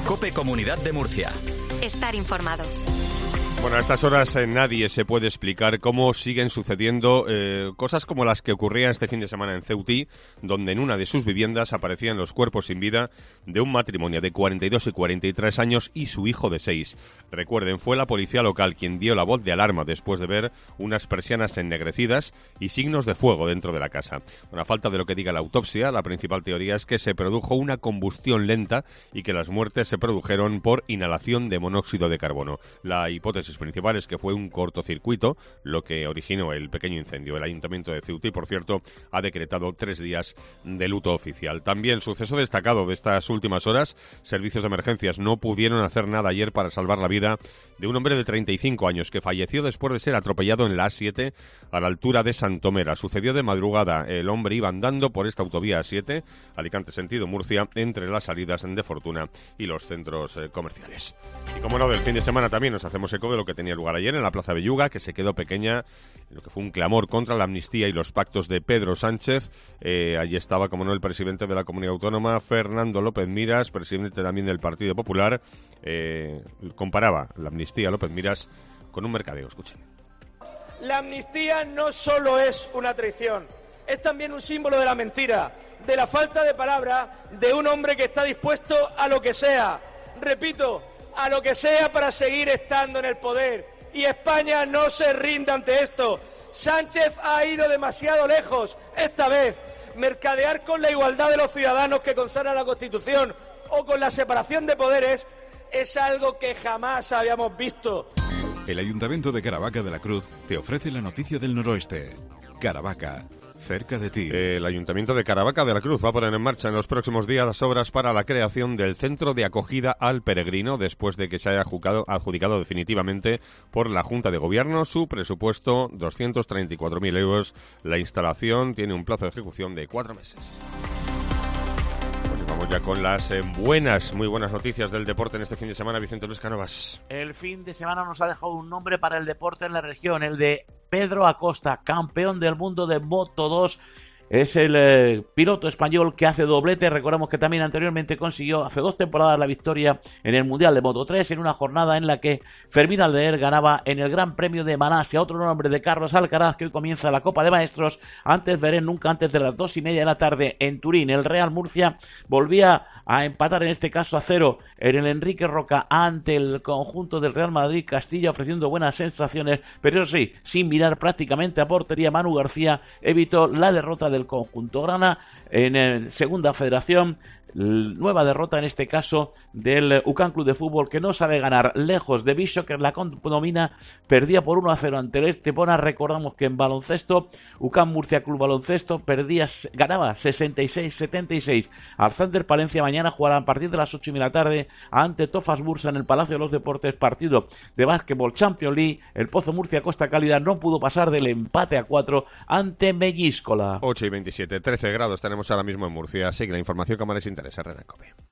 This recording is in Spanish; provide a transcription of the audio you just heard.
COPE Comunidad de Murcia. Estar informado. Bueno, a estas horas nadie se puede explicar cómo siguen sucediendo cosas como las que ocurrían este fin de semana en Ceutí, donde en una de sus viviendas aparecían los cuerpos sin vida de un matrimonio de 42 y 43 años y su hijo de 6. Recuerden, fue la policía local quien dio la voz de alarma después de ver unas persianas ennegrecidas y signos de fuego dentro de la casa. Bueno, a falta de lo que diga la autopsia, la principal teoría es que se produjo una combustión lenta y que las muertes se produjeron por inhalación de monóxido de carbono. La hipótesis principal es que fue un cortocircuito lo que originó el pequeño incendio. El Ayuntamiento de Ceutí, por cierto, ha decretado 3 días de luto oficial. También, suceso destacado de estas últimas horas, servicios de emergencias no pudieron hacer nada ayer para salvar la vida de un hombre de 35 años que falleció después de ser atropellado en la A7 a la altura de Santomera. Sucedió de madrugada. El hombre iba andando por esta autovía A7, Alicante sentido Murcia, entre las salidas de Fortuna y los centros comerciales. Y como no, del fin de semana también nos hacemos eco de lo que tenía lugar ayer en la Plaza Belluga, que se quedó pequeña, lo que fue un clamor contra la amnistía y los pactos de Pedro Sánchez. Allí estaba, como no, el presidente de la Comunidad Autónoma, Fernando López Miras, presidente también del Partido Popular. Comparaba la amnistía López Miras con un mercadeo. Escuchen. La amnistía no solo es una traición, es también un símbolo de la mentira, de la falta de palabra, de un hombre que está dispuesto a lo que sea. Repito, a lo que sea para seguir estando en el poder. Y España no se rinde ante esto. Sánchez ha ido demasiado lejos esta vez. Mercadear con la igualdad de los ciudadanos que consagra la Constitución o con la separación de poderes es algo que jamás habíamos visto. El Ayuntamiento de Caravaca de la Cruz te ofrece la noticia del noroeste. Caravaca, cerca de ti. El Ayuntamiento de Caravaca de la Cruz va a poner en marcha en los próximos días las obras para la creación del Centro de Acogida al Peregrino, después de que se haya adjudicado definitivamente por la Junta de Gobierno su presupuesto, 234.000 euros. La instalación tiene un plazo de ejecución de 4 meses. Vamos ya con las muy buenas noticias del deporte en este fin de semana. Vicente Luis Cánovas. El fin de semana nos ha dejado un nombre para el deporte en la región, el de Pedro Acosta, campeón del mundo de Moto2. Es el piloto español que hace doblete. Recordamos que también anteriormente consiguió hace 2 temporadas la victoria en el Mundial de Moto3, en una jornada en la que Fermín Aldeer ganaba en el Gran Premio de Malasia. Otro nombre de Carlos Alcaraz, que hoy comienza la Copa de Maestros. Nunca antes de las 2:30 de la tarde en Turín. El Real Murcia volvía a empatar, en este caso a 0, en el Enrique Roca ante el conjunto del Real Madrid Castilla, ofreciendo buenas sensaciones, pero eso sí, sin mirar prácticamente a portería. Manu García evitó la derrota del conjunto grana en Segunda Federación. Nueva derrota en este caso del UCAM Club de Fútbol, que no sabe ganar, lejos de Viso, que la condomina, perdía por 1-0 ante el Estepona. Recordamos que en baloncesto, UCAM Murcia Club Baloncesto ganaba 66-76 al Thunder Palencia. Mañana jugará a partir de las 8:30 de la tarde ante Tofas Bursa en el Palacio de los Deportes, partido de básquetbol Champions League. El Pozo Murcia Costa Cálida no pudo pasar del empate a 4 ante Mellíscola. 8:27, 13 grados tenemos ahora mismo en Murcia. Sigue la información que más les interesa, Herrera en COPE.